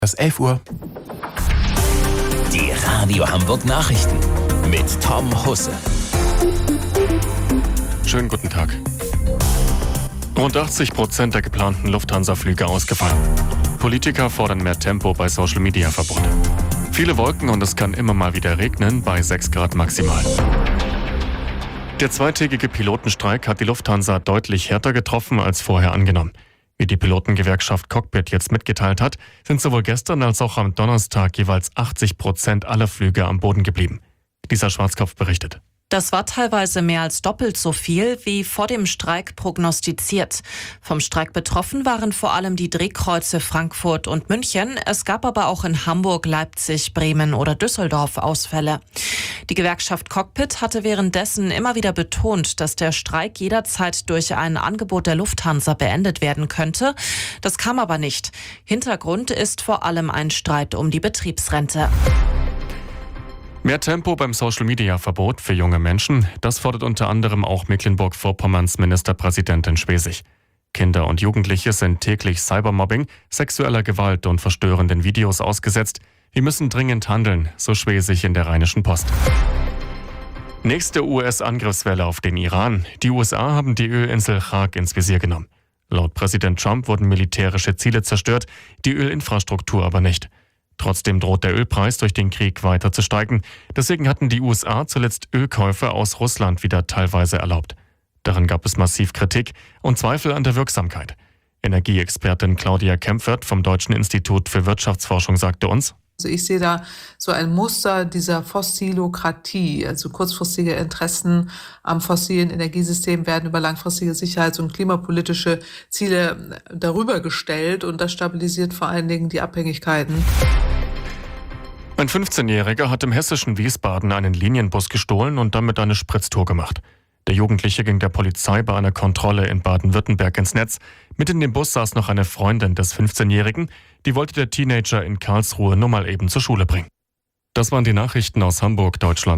Das ist 11 Uhr. Die Radio Hamburg Nachrichten mit Tom Husse. Schönen guten Tag. Rund 80% der geplanten Lufthansa-Flüge ausgefallen. Politiker fordern mehr Tempo bei Social-Media-Verbot. Viele Wolken und es kann immer mal wieder regnen, bei 6 Grad maximal. Der zweitägige Pilotenstreik hat die Lufthansa deutlich härter getroffen als vorher angenommen. Wie die Pilotengewerkschaft Cockpit jetzt mitgeteilt hat, sind sowohl gestern als auch am Donnerstag jeweils 80% aller Flüge am Boden geblieben. Lisa Schwarzkopf berichtet. Das war teilweise mehr als doppelt so viel wie vor dem Streik prognostiziert. Vom Streik betroffen waren vor allem die Drehkreuze Frankfurt und München. Es gab aber auch in Hamburg, Leipzig, Bremen oder Düsseldorf Ausfälle. Die Gewerkschaft Cockpit hatte währenddessen immer wieder betont, dass der Streik jederzeit durch ein Angebot der Lufthansa beendet werden könnte. Das kam aber nicht. Hintergrund ist vor allem ein Streit um die Betriebsrente. Mehr Tempo beim Social-Media-Verbot für junge Menschen, das fordert unter anderem auch Mecklenburg-Vorpommerns Ministerpräsidentin Schwesig. Kinder und Jugendliche sind täglich Cybermobbing, sexueller Gewalt und verstörenden Videos ausgesetzt. Wir müssen dringend handeln, so Schwesig in der Rheinischen Post. Nächste US-Angriffswelle auf den Iran. Die USA haben die Ölinsel Chag ins Visier genommen. Laut Präsident Trump wurden militärische Ziele zerstört, die Ölinfrastruktur aber nicht. Trotzdem droht der Ölpreis durch den Krieg weiter zu steigen. Deswegen hatten die USA zuletzt Ölkäufe aus Russland wieder teilweise erlaubt. Daran gab es massiv Kritik und Zweifel an der Wirksamkeit. Energieexpertin Claudia Kempfert vom Deutschen Institut für Wirtschaftsforschung sagte uns: Also ich sehe da so ein Muster dieser Fossilokratie, also kurzfristige Interessen am fossilen Energiesystem werden über langfristige sicherheits- und klimapolitische Ziele darüber gestellt und das stabilisiert vor allen Dingen die Abhängigkeiten. Ein 15-Jähriger hat im hessischen Wiesbaden einen Linienbus gestohlen und damit eine Spritztour gemacht. Der Jugendliche ging der Polizei bei einer Kontrolle in Baden-Württemberg ins Netz. Mit in dem Bus saß noch eine Freundin des 15-Jährigen. Die wollte der Teenager in Karlsruhe nur mal eben zur Schule bringen. Das waren die Nachrichten aus Hamburg, Deutschland.